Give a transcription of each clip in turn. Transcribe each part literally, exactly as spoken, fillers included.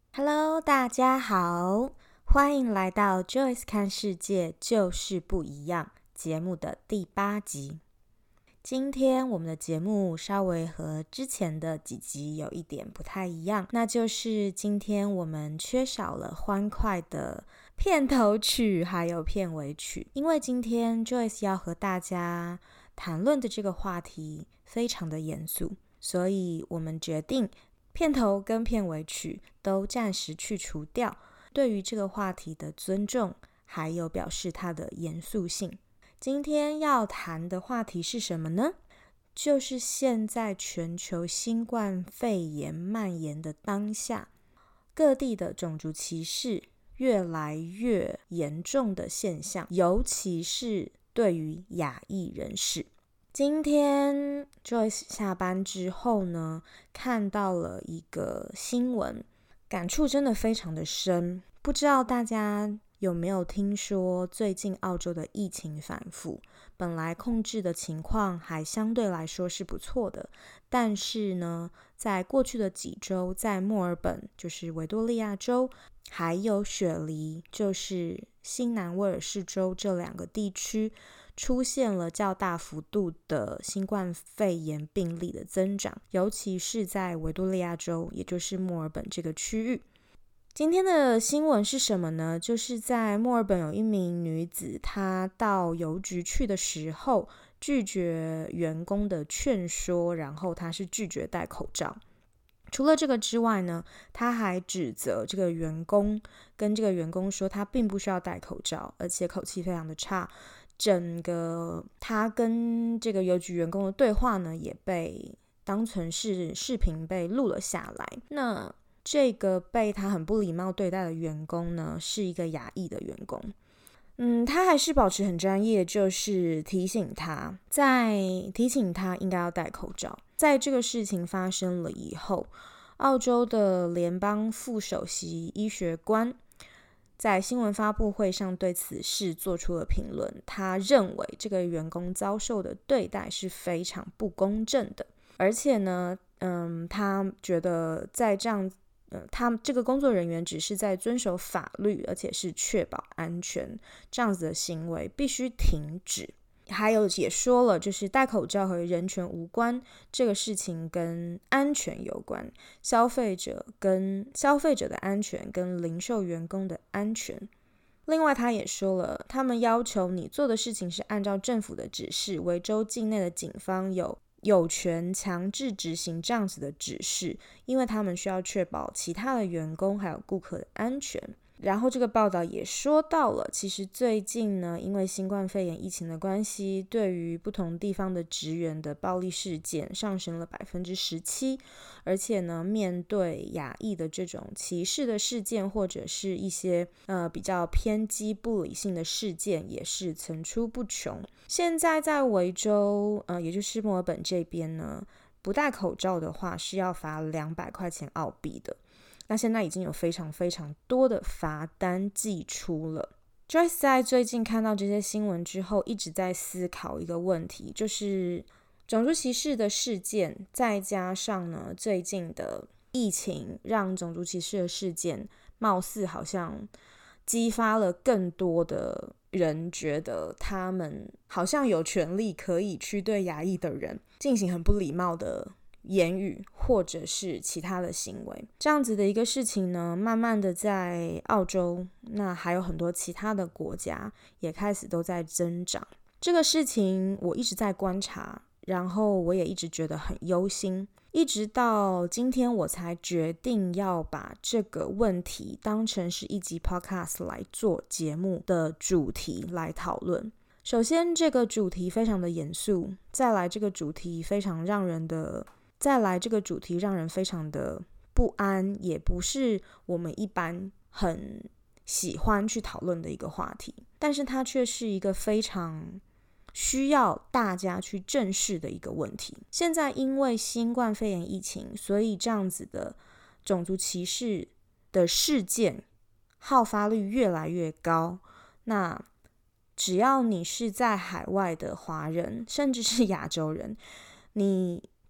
Hello， 大家好，欢迎来到 Joyce 看世界就是不一样节目的第八集。今天我们的节目稍微和之前的几集有一点不太一样，那就是今天我们缺少了欢快的片头曲还有片尾曲，因为今天 Joyce 要和大家谈论的这个话题非常的严肃，所以我们决定片头跟片尾曲都暂时去除掉，对于这个话题的尊重，还有表示它的严肃性。今天要谈的话题是什么呢？就是现在全球新冠肺炎蔓延的当下，各地的种族歧视越来越严重的现象，尤其是对于亚裔人士。今天 Joyce 下班之后呢，看到了一个新闻，感触真的非常的深。不知道大家有没有听说最近澳洲的疫情反复，本来控制的情况还相对来说是不错的，但是呢，在过去的几周，在墨尔本就是维多利亚州，还有雪梨就是新南威尔士州这两个地区出现了较大幅度的新冠肺炎病例的增长，尤其是在维多利亚州，也就是墨尔本这个区域。今天的新闻是什么呢？就是在墨尔本有一名女子，她到邮局去的时候拒绝员工的劝说，然后她是拒绝戴口罩。除了这个之外呢，她还指责这个员工，跟这个员工说她并不需要戴口罩，而且口气非常的差。整个她跟这个邮局员工的对话呢，也被当成是视频被录了下来。那这个被他很不礼貌对待的员工呢，是一个亚裔的员工。嗯，他还是保持很专业，就是提醒他，在提醒他应该要戴口罩。在这个事情发生了以后，澳洲的联邦副首席医学官在新闻发布会上对此事做出了评论。他认为这个员工遭受的对待是非常不公正的，而且呢，嗯，他觉得在这样呃，他这个工作人员只是在遵守法律，而且是确保安全，这样子的行为必须停止。还有也说了，就是戴口罩和人权无关，这个事情跟安全有关，消费者跟消费者的安全跟零售员工的安全。另外他也说了，他们要求你做的事情是按照政府的指示，维州境内的警方有有权强制执行这样子的指示，因为他们需要确保其他的员工还有顾客的安全。然后这个报道也说到了，其实最近呢，因为新冠肺炎疫情的关系，对于不同地方的职员的暴力事件上升了 百分之十七， 而且呢，面对亚裔的这种歧视的事件，或者是一些呃比较偏激不理性的事件，也是层出不穷。现在在维州呃，也就是墨尔本这边呢，不戴口罩的话是要罚两百块钱澳币的。那现在已经有非常非常多的罚单寄出了。Joyce 在最近看到这些新闻之后，一直在思考一个问题，就是种族歧视的事件，再加上呢最近的疫情，让种族歧视的事件貌似好像激发了更多的人觉得他们好像有权利可以去对亚裔的人进行很不礼貌的言语或者是其他的行为。这样子的一个事情呢，慢慢的在澳洲，那还有很多其他的国家也开始都在增长。这个事情我一直在观察，然后我也一直觉得很忧心，一直到今天我才决定要把这个问题当成是一集 podcast 来做节目的主题来讨论。首先这个主题非常的严肃，再来这个主题非常让人的再来这个主题让人非常的不安，也不是我们一般很喜欢去讨论的一个话题，但是它却是一个非常需要大家去正视的一个问题。现在因为新冠肺炎疫情，所以这样子的种族歧视的事件好发率越来越高。那只要你是在海外的华人，甚至是亚洲人，你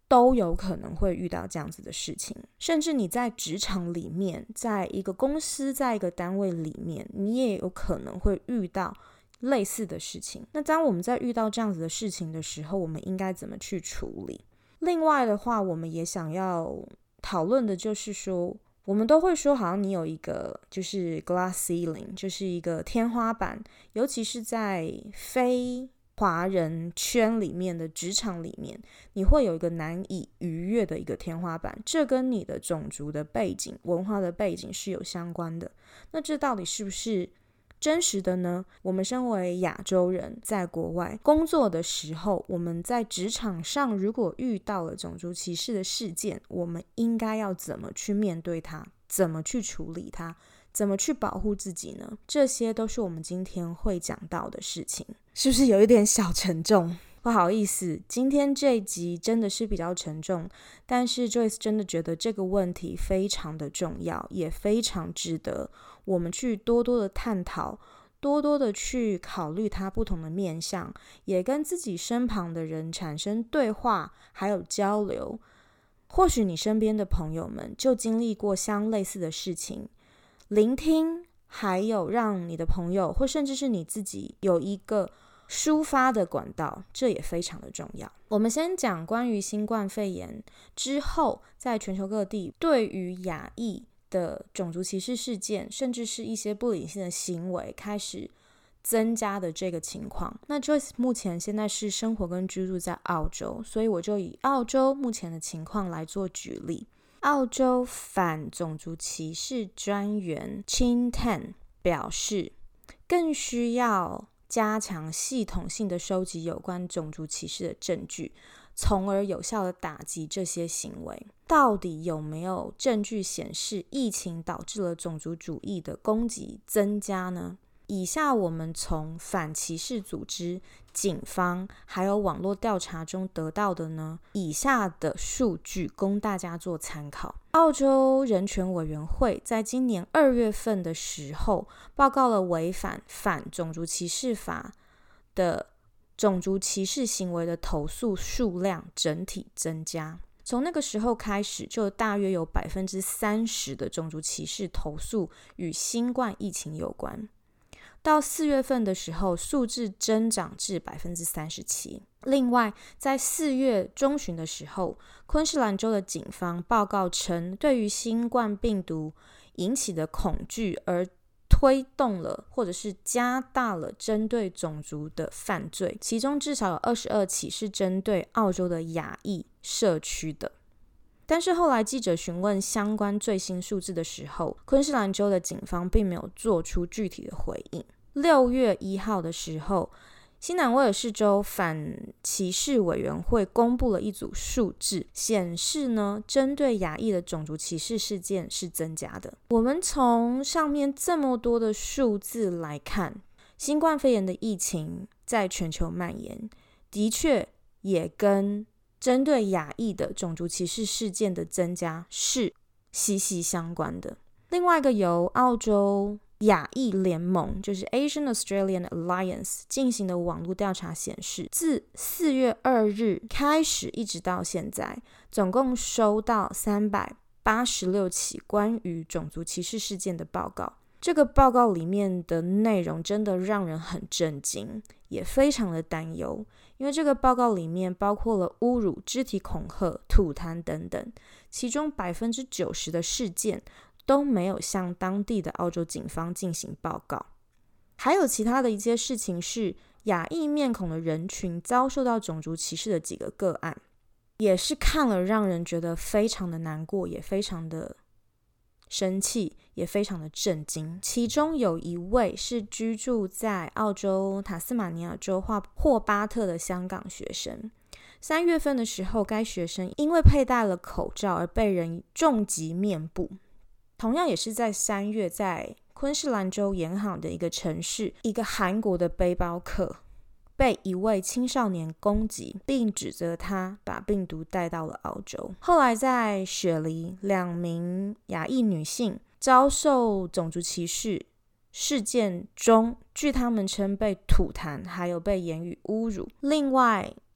都有可能会遇到这样子的事情。甚至你在职场里面，在一个公司，在一个单位里面，你也有可能会遇到类似的事情。那当我们在遇到这样子的事情的时候，我们应该怎么去处理？另外的话，我们也想要讨论的就是说，我们都会说好像你有一个就是 glass ceiling， 就是一个天花板，尤其是在非华人圈里面的职场里面，你会有一个难以逾越的一个天花板，这跟你的种族的背景、文化的背景是有相关的。那这到底是不是真实的呢？我们身为亚洲人，在国外工作的时候，我们在职场上如果遇到了种族歧视的事件，我们应该要怎么去面对它？怎么去处理它？怎么去保护自己呢？这些都是我们今天会讲到的事情。是不是有一点小沉重？不好意思，今天这一集真的是比较沉重，但是 Joyce 真的觉得这个问题非常的重要，也非常值得我们去多多的探讨，多多的去考虑它不同的面向，也跟自己身旁的人产生对话还有交流。或许你身边的朋友们就经历过相类似的事情，聆听还有让你的朋友或甚至是你自己有一个抒发的管道，这也非常的重要。我们先讲关于新冠肺炎之后，在全球各地对于亚裔的种族歧视事件，甚至是一些不理性的行为开始增加的这个情况。那 Joyce 目前现在是生活跟居住在澳洲，所以我就以澳洲目前的情况来做举例。澳洲反种族歧视专员 Chin Tan 表示，更需要加强系统性的收集有关种族歧视的证据，从而有效的打击这些行为。到底有没有证据显示疫情导致了种族主义的攻击增加呢？以下我们从反歧视组织、警方还有网络调查中得到的呢，以下的数据供大家做参考。澳洲人权委员会在今年二月份的时候报告了违反反种族歧视法的种族歧视行为的投诉数量整体增加。从那个时候开始，就大约有 百分之三十 的种族歧视投诉与新冠疫情有关。到四月份的时候，数字增长至 百分之三十七。 另外，在四月中旬的时候，昆士兰州的警方报告称，对于新冠病毒引起的恐惧而推动了或者是加大了针对种族的犯罪，其中至少有二十二起是针对澳洲的亚裔社区的。但是后来记者询问相关最新数字的时候，昆士兰州的警方并没有做出具体的回应。六月一号的时候，新南威尔士州反歧视委员会公布了一组数字，显示呢，针对亚裔的种族歧视事件是增加的。我们从上面这么多的数字来看，新冠肺炎的疫情在全球蔓延，的确也跟针对亚裔的种族歧视事件的增加是息息相关的。另外一个由澳洲亚裔联盟，就是 Asian Australian Alliance 进行的网络调查显示，自四月二日开始一直到现在，总共收到三百八十六起关于种族歧视事件的报告。这个报告里面的内容真的让人很震惊，也非常的担忧，因为这个报告里面包括了侮辱、肢体恐吓、吐痰等等，其中 百分之九十 的事件都没有向当地的澳洲警方进行报告。还有其他的一些事情是亚裔面孔的人群遭受到种族歧视的几个个案，也是看了让人觉得非常的难过，也非常的生气，也非常的震惊。其中有一位是居住在澳洲塔斯马尼亚州霍巴特的香港学生。三月份的时候，该学生因为佩戴了口罩而被人重击面部。同样也是在三月，在昆士兰州沿海的一个城市，一个韩国的背包客被一位青少年攻击，并指责他把病毒带到了澳洲。后来在雪梨，两名亚裔女性遭受种族歧视事件中，据他们称被吐痰，还有被言语侮辱。另外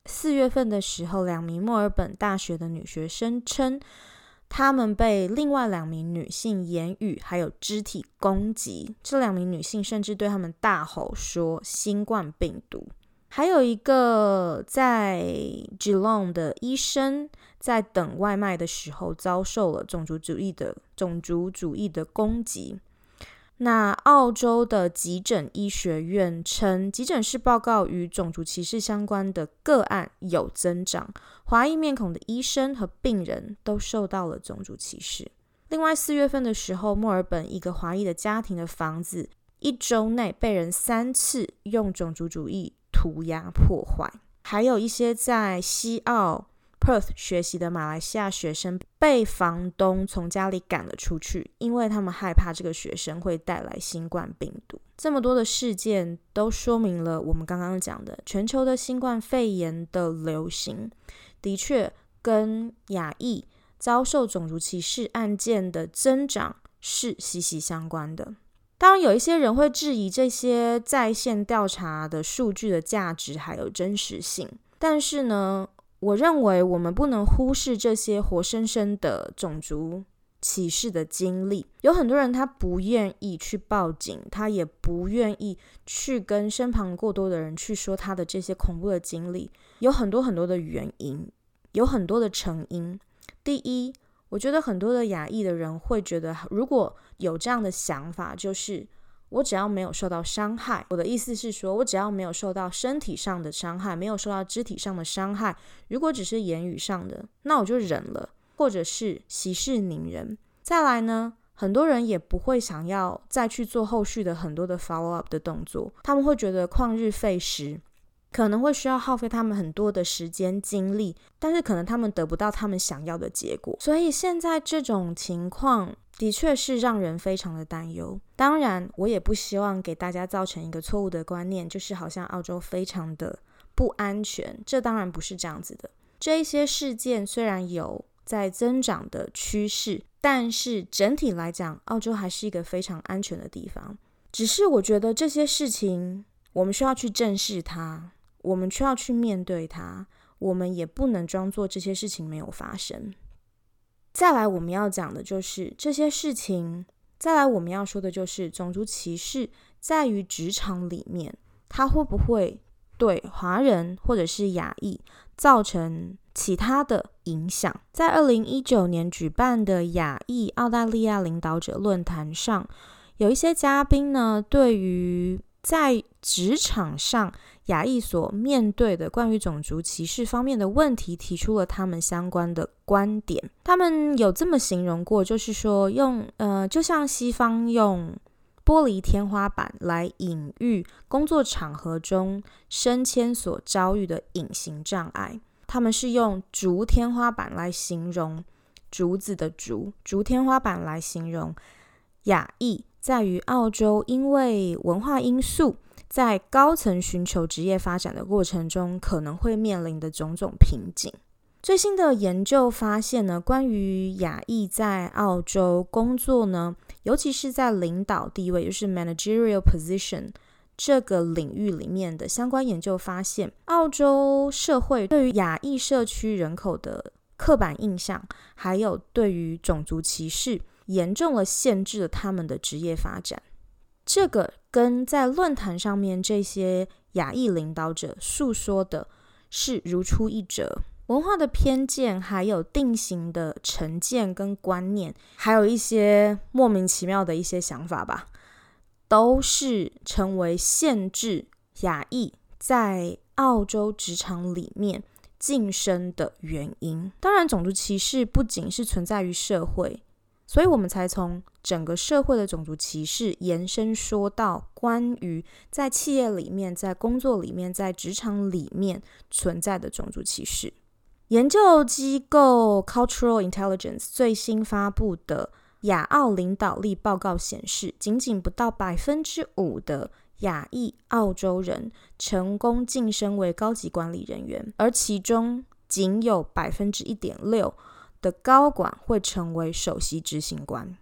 四月份的时候，两名墨尔本大学的女学生称，她们被另外两名女性言语还有肢体攻击，这两名女性甚至对她们大吼说新冠病毒。还有一个在 Geelong 的医生在等外卖的时候遭受了种族主义的种族主义的攻击。那澳洲的急诊医学院称，急诊室报告与种族歧视相关的个案有增长，华裔面孔的医生和病人都受到了种族歧视。另外四月份的时候，墨尔本一个华裔的家庭的房子一周内被人三次用种族主义涂鸦破坏。还有一些在西澳 Perth 学习的马来西亚学生被房东从家里赶了出去，因为他们害怕这个学生会带来新冠病毒。这么多的事件都说明了我们刚刚讲的全球的新冠肺炎的流行的确跟亚裔遭受种族歧视案件的增长是息息相关的。当然有一些人会质疑这些在线调查的数据的价值还有真实性，但是呢，我认为我们不能忽视这些活生生的种族歧视的经历。有很多人他不愿意去报警，他也不愿意去跟身旁过多的人去说他的这些恐怖的经历，有很多很多的原因，有很多的成因。第一，我觉得很多的亚裔的人会觉得，如果有这样的想法，就是我只要没有受到伤害，我的意思是说，我只要没有受到身体上的伤害，没有受到肢体上的伤害，如果只是言语上的，那我就忍了，或者是息事宁人。再来呢，很多人也不会想要再去做后续的很多的 follow up 的动作，他们会觉得旷日费时，可能会需要耗费他们很多的时间精力，但是可能他们得不到他们想要的结果。所以现在这种情况的确是让人非常的担忧。当然我也不希望给大家造成一个错误的观念，就是好像澳洲非常的不安全，这当然不是这样子的。这一些事件虽然有在增长的趋势，但是整体来讲，澳洲还是一个非常安全的地方。只是我觉得这些事情我们需要去正视它，我们需要去面对它，我们也不能装作这些事情没有发生。再来我们要讲的就是这些事情，再来我们要说的就是种族歧视在于职场里面，它会不会对华人或者是亚裔造成其他的影响。在二零一九年举办的亚裔澳大利亚领导者论坛上，有一些嘉宾呢，对于在职场上亚裔所面对的关于种族歧视方面的问题提出了他们相关的观点。他们有这么形容过，就是说用呃，就像西方用玻璃天花板来隐喻工作场合中升迁所遭遇的隐形障碍，他们是用竹天花板来形容竹子的竹，竹天花板来形容亚裔在于澳洲因为文化因素在高层寻求职业发展的过程中可能会面临的种种瓶颈。最新的研究发现呢，关于亚裔在澳洲工作呢，尤其是在领导地位，就是 managerial position 这个领域里面的相关研究发现，澳洲社会对于亚裔社区人口的刻板印象，还有对于种族歧视，严重了限制了他们的职业发展。这个跟在论坛上面这些亚裔领导者诉说的是如出一辙。文化的偏见，还有定型的成见跟观念，还有一些莫名其妙的一些想法吧，都是成为限制亚裔在澳洲职场里面晋升的原因。当然种族歧视不仅是存在于社会，所以我们才从整个社会的种族歧视延伸说到关于在企业里面，在工作里面，在职场里面存在的种族歧视。研究机构 Cultural Intelligence 最新发布的亚澳领导力报告显示，仅仅不到 百分之五 的亚裔澳洲人成功晋升为高级管理人员，而其中仅有 百分之一点六 的高管会成为首席执行官。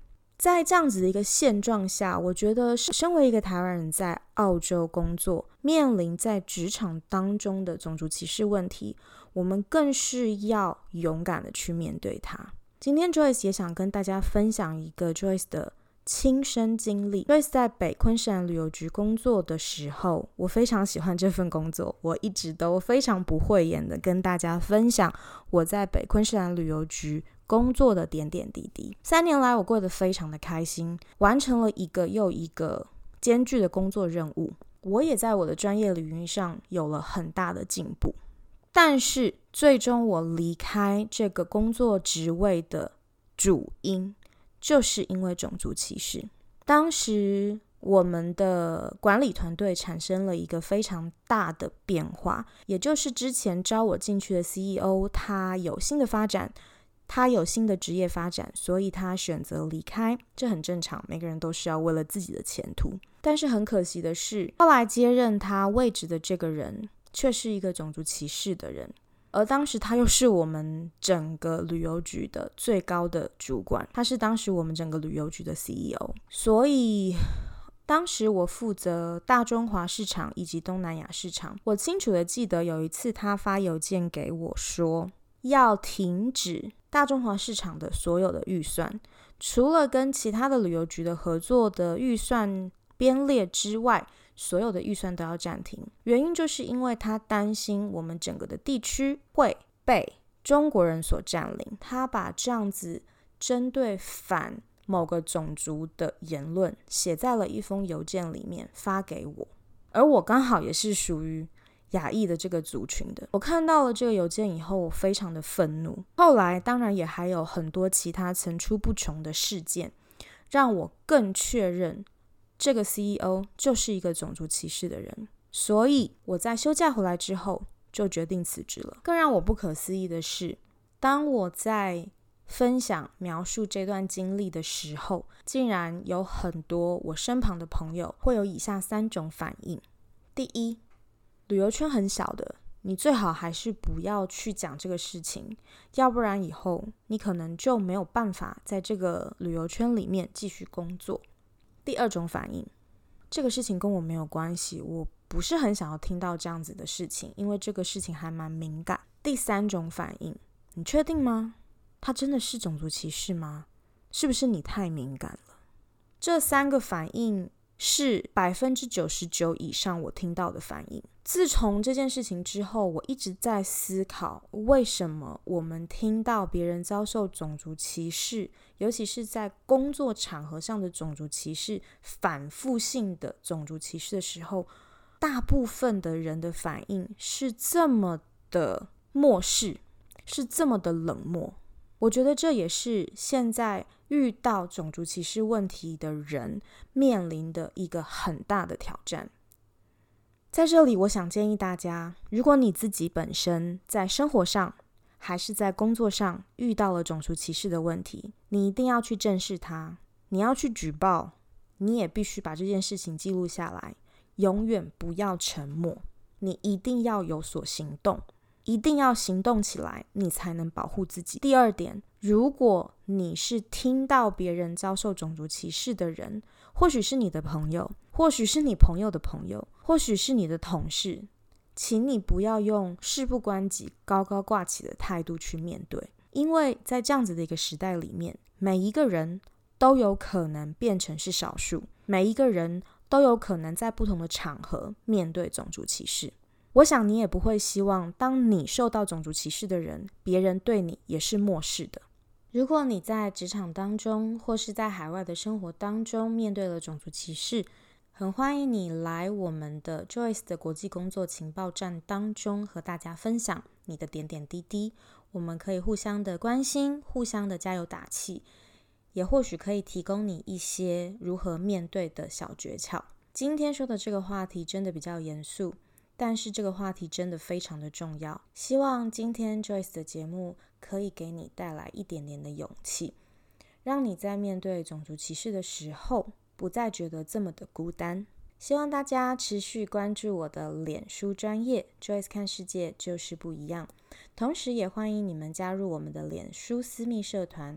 在这样子的一个现状下，我觉得身为一个台湾人在澳洲工作，面临在职场当中的种族歧视问题，我们更是要勇敢的去面对它。今天 Joyce 也想跟大家分享一个 Joyce 的亲身经历。 Joyce 在北昆士兰旅游局工作的时候，我非常喜欢这份工作，我一直都非常不讳言的跟大家分享我在北昆士兰旅游局工作的点点滴滴。三年来我过得非常的开心，完成了一个又一个艰巨的工作任务，我也在我的专业领域上有了很大的进步。但是最终我离开这个工作职位的主因，就是因为种族歧视。当时我们的管理团队产生了一个非常大的变化，也就是之前招我进去的 C E O 他有新的发展，他有新的职业发展，所以他选择离开，这很正常，每个人都是要为了自己的前途。但是很可惜的是，后来接任他位置的这个人却是一个种族歧视的人，而当时他又是我们整个旅游局的最高的主管，他是当时我们整个旅游局的 C E O。 所以当时我负责大中华市场以及东南亚市场。我清楚的记得有一次他发邮件给我说，要停止大中华市场的所有的预算，除了跟其他的旅游局的合作的预算编列之外，所有的预算都要暂停。原因就是因为他担心我们整个的地区会被中国人所占领，他把这样子针对反某个种族的言论写在了一封邮件里面发给我，而我刚好也是属于亚裔的这个族群的。我看到了这个邮件以后，我非常的愤怒。后来当然也还有很多其他层出不穷的事件，让我更确认这个 C E O 就是一个种族歧视的人。所以我在休假回来之后就决定辞职了。更让我不可思议的是，当我在分享描述这段经历的时候，竟然有很多我身旁的朋友会有以下三种反应。第一，旅游圈很小的，你最好还是不要去讲这个事情，要不然以后你可能就没有办法在这个旅游圈里面继续工作。第二种反应，这个事情跟我没有关系，我不是很想要听到这样子的事情，因为这个事情还蛮敏感。第三种反应，你确定吗？他真的是种族歧视吗？是不是你太敏感了？这三个反应是百分之九十九以上我听到的反应。自从这件事情之后，我一直在思考，为什么我们听到别人遭受种族歧视，尤其是在工作场合上的种族歧视，反复性的种族歧视的时候，大部分的人的反应是这么的漠视，是这么的冷漠。我觉得这也是现在遇到种族歧视问题的人面临的一个很大的挑战。在这里我想建议大家，如果你自己本身在生活上还是在工作上遇到了种族歧视的问题，你一定要去正视它，你要去举报，你也必须把这件事情记录下来，永远不要沉默，你一定要有所行动，一定要行动起来，你才能保护自己。第二点，如果你是听到别人遭受种族歧视的人，或许是你的朋友，或许是你朋友的朋友，或许是你的同事，请你不要用事不关己、高高挂起的态度去面对，因为在这样子的一个时代里面，每一个人都有可能变成是少数，每一个人都有可能在不同的场合面对种族歧视。我想你也不会希望当你受到种族歧视的人，别人对你也是漠视的。如果你在职场当中或是在海外的生活当中面对了种族歧视，很欢迎你来我们的 Joyce 的国际工作情报站当中和大家分享你的点点滴滴，我们可以互相的关心，互相的加油打气，也或许可以提供你一些如何面对的小诀窍。今天说的这个话题真的比较严肃，但是这个话题真的非常的重要，希望今天 Joyce 的节目可以给你带来一点点的勇气，让你在面对种族歧视的时候不再觉得这么的孤单。希望大家持续关注我的脸书专页 Joyce 看世界就是不一样，同时也欢迎你们加入我们的脸书私密社团，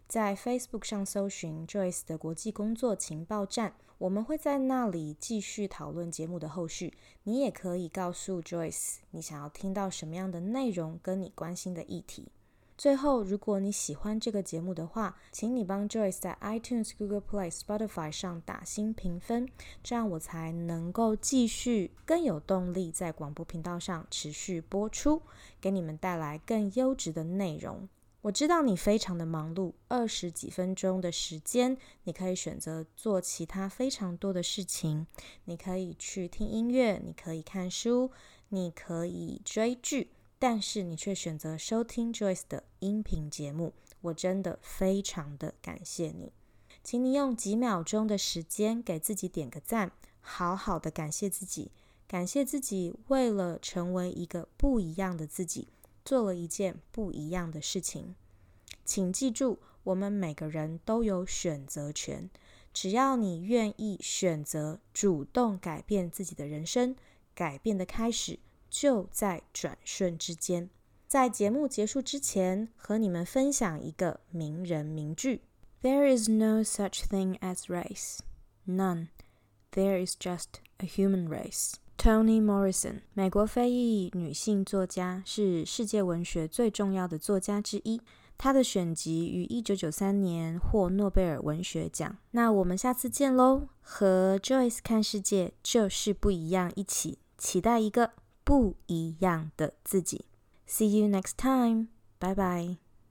在 Facebook 上搜寻 Joyce 的国际工作情报站，我们会在那里继续讨论节目的后续。你也可以告诉 Joyce 你想要听到什么样的内容跟你关心的议题。最后，如果你喜欢这个节目的话，请你帮 Joyce 在 iTunes、Google Play、Spotify 上打星评分，这样我才能够继续更有动力在广播频道上持续播出，给你们带来更优质的内容。我知道你非常的忙碌，二十几分钟的时间，你可以选择做其他非常多的事情。你可以去听音乐，你可以看书，你可以追剧，但是你却选择收听 Joyce 的音频节目，我真的非常的感谢你。请你用几秒钟的时间给自己点个赞，好好的感谢自己，感谢自己为了成为一个不一样的自己，做了一件不一样的事情。请记住，我们每个人都有选择权，只要你愿意选择主动改变自己的人生，改变的开始就在转瞬之间。在节目结束之前，和你们分享一个名人名句 There is no such thing as race. None. There is just a human race. Toni Morrison， 美国非裔女性作家，是世界文学最重要的作家之一。她的选集于一九九三年获诺贝尔文学奖。那我们下次见咯，和 Joyce 看世界就是不一样，一起期待一个不一样的自己。See you next time. Bye bye.